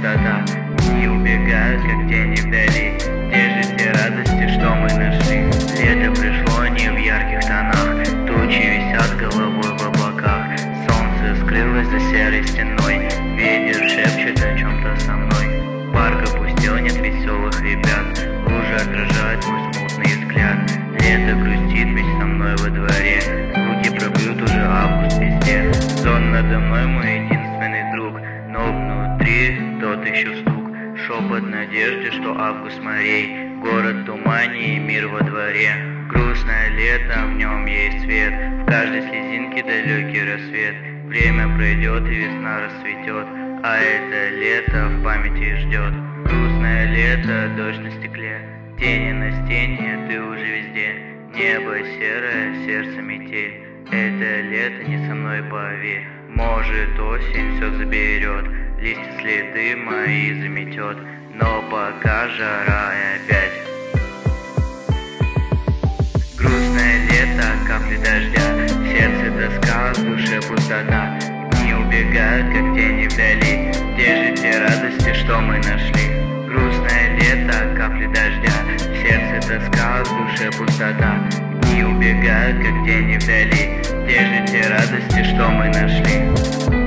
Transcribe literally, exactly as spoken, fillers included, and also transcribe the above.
пустота. Дни убегают, как тени вдали. Где же те радости, что мы нашли? Лето пришло не в ярких тонах, тучи висят головой в облаках. Солнце скрылось за серой стеной, ветер шепчет о чем-то со мной. Парк опустел, нет веселых ребят, лужи отражают мой смутный взгляд. Лето грустит, ведь со мной во дворе, руки пробьют уже август везде. Сон надо мной мой единственный друг, но внутри тот еще стук. Шепот надежды, что август морей, город в тумане и мир во дворе. Грустное лето, в нем есть свет, в каждой слезинке далекий рассвет. Время пройдет и весна расцветет, а это лето в памяти ждет. Грустное лето, дождь на стекле, тени на стене, ты уже везде. Небо серое, сердце метель, это лето не со мной поверь. Может, осень все заберет, листья следы мои заметет, но пока жара и опять. Грустное лето, капли дождя, в сердце тоска, в душе пустота. Дни убегают, как тени вдали, где же те радости, что мы нашли? Грустное лето, капли дождя, в сердце тоска, в душе пустота. Дни убегают, как тени вдали, где же те радости, что мы нашли?